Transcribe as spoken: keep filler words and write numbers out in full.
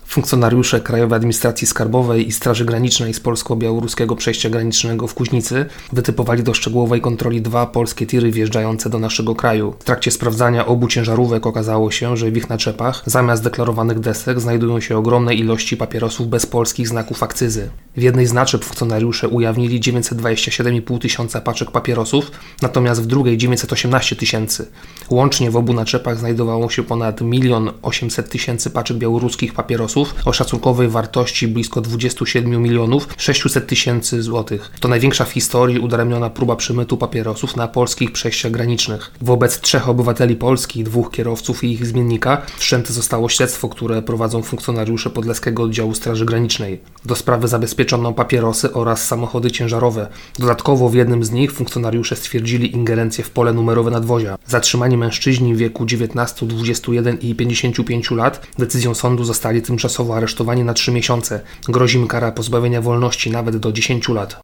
Funkcjonariusze Krajowej Administracji Skarbowej i Straży Granicznej z polsko-białoruskiego przejścia granicznego w Kuźnicy wytypowali do szczegółowej kontroli dwa polskie tiry wjeżdżające do naszego kraju. W trakcie sprawdzania obu ciężarówek okazało się, że w ich naczepach zamiast deklarowanych desek znajdują się ogromne ilości papierosów bez polskich znaków akcyzy. W jednej z naczep funkcjonariusze ujawnili dziewięćset dwadzieścia siedem i pół tysiąca paczek papierosów, natomiast w drugiej dziewięćset osiemnaście tysięcy. Łącznie w obu naczepach znajdowało się ponad milion osiemset tysięcy paczek białoruskich papierosów o szacunkowej wartości blisko dwadzieścia siedem milionów sześćset tysięcy złotych. To największa w historii udaremniona próba przemytu papierosów na polskich przejściach granicznych. Wobec trzech obywateli polskich, dwóch kierowców i ich zmiennika wszczęte zostało śledztwo, które prowadzą funkcjonariusze Podlaskiego Oddziału Straży Granicznej. Do sprawy zabezpieczono papierosy oraz samochody ciężarowe. Dodatkowo w jednym z nich funkcjonariusze stwierdzili ingerencję w pole numerowe nadwozia. Zatrzymani mężczyźni w wieku dziewiętnastu, dwudziestu jeden i pięćdziesięciu pięciu lat decyzją sądu zostali tymczasowo aresztowani na trzy miesiące. Grozi im kara pozbawienia wolności nawet do dziesięciu lat.